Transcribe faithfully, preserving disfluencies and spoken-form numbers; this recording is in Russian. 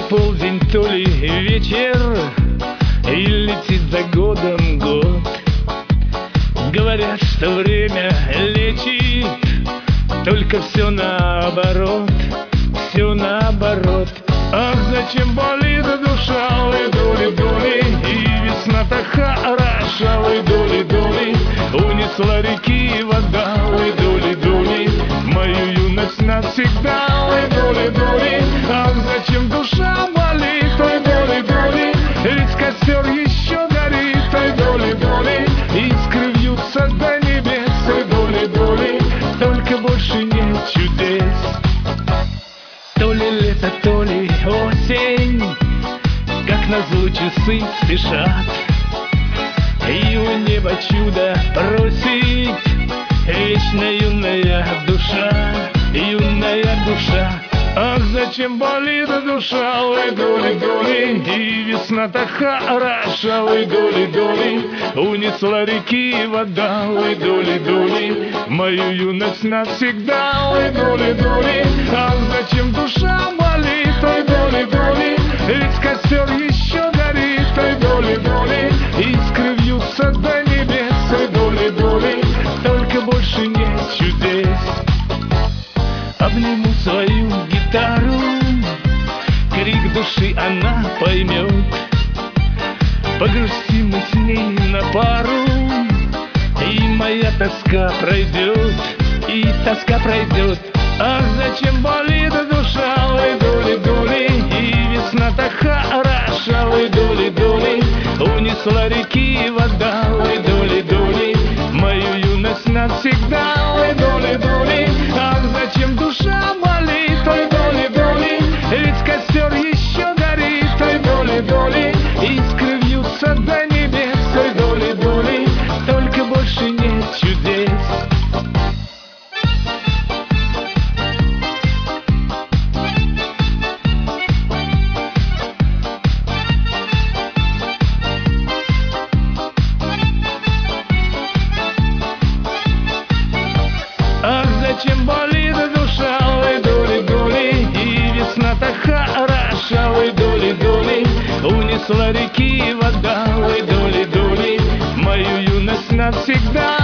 полдень, то ли вечер, и летит за годом год. Говорят, что время лечит, только все наоборот, все наоборот. Ах, зачем болит душа, ой, доли-доли, и весна так хороша, ой, доли-доли, унесла реки вода, ой, доли-доли, мою юность навсегда, ой, доли-доли. Ах, зачем душа болит, ой, доли-доли, ведь костер еще горит, ой, доли-доли, искры вьются до небес, ой, доли-доли, только больше нет чудес. То ли лето, то ли осень, как назло часы спешат, и у неба чудо просит вечно юная душа, юная душа. Ах, зачем болит душа, ой, доли-доли, и весна так хороша, ой, доли-доли, унесла реки вода, ой, доли-доли, мою юность навсегда, ой, доли-доли. Ах, зачем душа болит, ой, доли-доли, ведь костер еще горит, ой, доли-доли, искры вьются до небес, ой, доли-доли, только больше нет чудес. Обниму свою гитару, крик души она поймет, погрустим мы с ней на пару, и моя тоска пройдет, и тоска пройдет. Ах, зачем болит душа, ой, доли-доли, и весна так хороша, ой, доли-доли, унесла реки вода, ой, доли-доли, мою юность навсегда, ой, доли-доли. Ах, зачем душа болит, ой, доли-доли, ведь костер еще горит, ой, доли-доли, искры вьются до небес, ой, доли-доли, только больше нет чудес. Ах, зачем болит душа, ой, доли-доли, и весна так хороша, ой, доли-доли, унесла реки вода, ой, доли-доли, мою юность навсегда.